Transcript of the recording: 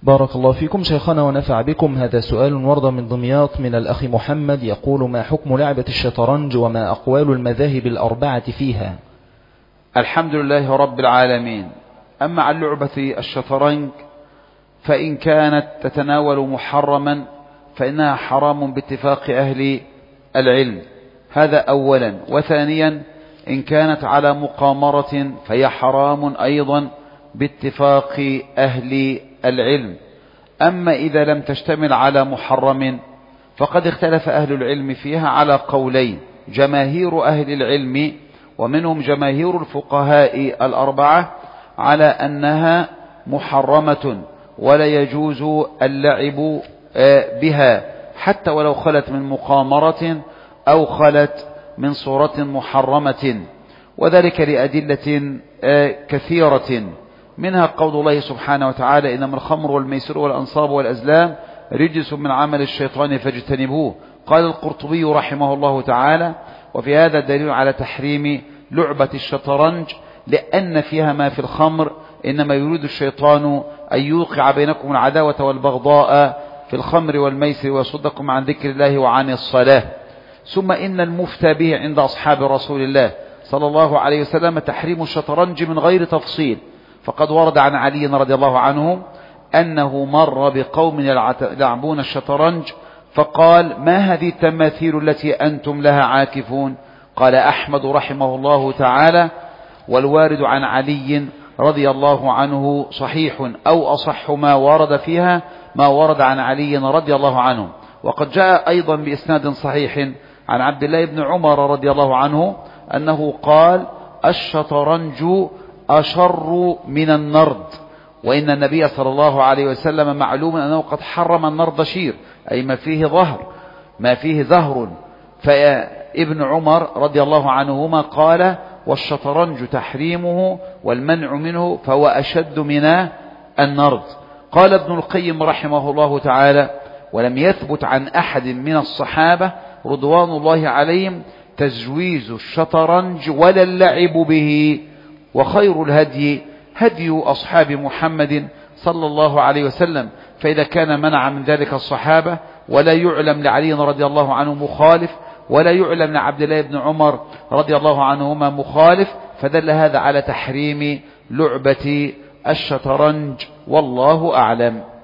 بارك الله فيكم شيخنا ونفع بكم. هذا سؤال ورد من دمياط من الأخ محمد، يقول: ما حكم لعبة الشطرنج وما أقوال المذاهب الأربعة فيها؟ الحمد لله رب العالمين. أما عن لعبة الشطرنج فإن كانت تتناول محرما فإنها حرام باتفاق أهل العلم، هذا أولا. وثانيا إن كانت على مقامرة فهي حرام أيضا باتفاق أهل العلم. أما إذا لم تشتمل على محرم فقد اختلف أهل العلم فيها على قولين. جماهير أهل العلم ومنهم جماهير الفقهاء الأربعة على أنها محرمة ولا يجوز اللعب بها حتى ولو خلت من مقامرة أو خلت من صورة محرمة، وذلك لأدلة كثيرة، منها قول الله سبحانه وتعالى: إنما الخمر والميسر والأنصاب والأزلام رجس من عمل الشيطان فاجتنبوه. قال القرطبي رحمه الله تعالى: وفي هذا دليل على تحريم لعبة الشطرنج لأن فيها ما في الخمر، إنما يريد الشيطان أن يوقع بينكم العداوة والبغضاء في الخمر والميسر ويصدكم عن ذكر الله وعن الصلاة. ثم إن المفتى به عند أصحاب رسول الله صلى الله عليه وسلم تحريم الشطرنج من غير تفصيل، فقد ورد عن علي رضي الله عنه أنه مر بقوم يلعبون الشطرنج فقال: ما هذه التماثيل التي أنتم لها عاكفون؟ قال أحمد رحمه الله تعالى: والوارد عن علي رضي الله عنه صحيح، أو أصح ما ورد فيها ما ورد عن علي رضي الله عنه. وقد جاء أيضا بإسناد صحيح عن عبد الله بن عمر رضي الله عنه أنه قال: الشطرنج أشر من النرد، وإن النبي صلى الله عليه وسلم معلوم أنه قد حرم النرد شير، أي ما فيه زهر. فابن عمر رضي الله عنهما قال: والشطرنج تحريمه والمنع منه فهو أشد من النرد. قال ابن القيم رحمه الله تعالى: ولم يثبت عن أحد من الصحابة رضوان الله عليهم تجويز الشطرنج ولا اللعب به، وخير الهدي هدي أصحاب محمد صلى الله عليه وسلم. فإذا كان منع من ذلك الصحابة ولا يعلم لعلي رضي الله عنه مخالف ولا يعلم لعبد الله بن عمر رضي الله عنهما مخالف، فدل هذا على تحريم لعبة الشطرنج، والله أعلم.